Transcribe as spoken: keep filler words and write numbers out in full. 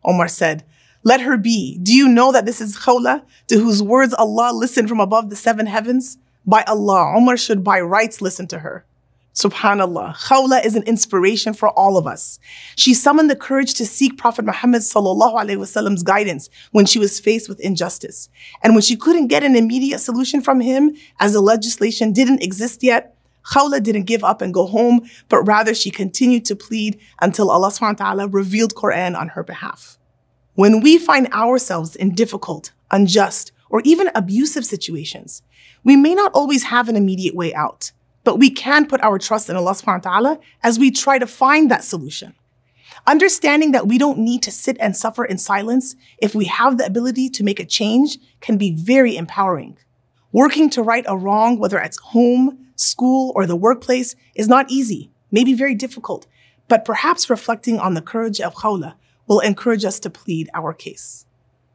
Omar said, "Let her be. Do you know that this is Khawla, to whose words Allah listened from above the seven heavens? By Allah, Omar should by rights listen to her." Subhanallah, Khawla is an inspiration for all of us. She summoned the courage to seek Prophet Muhammad sallallahu alaihi wasallam's guidance when she was faced with injustice. And when she couldn't get an immediate solution from him, as the legislation didn't exist yet, Khawla didn't give up and go home, but rather she continued to plead until Allah subhanahu wa ta'ala revealed Quran on her behalf. When we find ourselves in difficult, unjust, or even abusive situations, we may not always have an immediate way out, but we can put our trust in Allah subhanahu wa ta'ala as we try to find that solution. Understanding that we don't need to sit and suffer in silence if we have the ability to make a change can be very empowering. Working to right a wrong, whether it's home, school, or the workplace, is not easy, maybe very difficult, but perhaps reflecting on the courage of Khawla will encourage us to plead our case.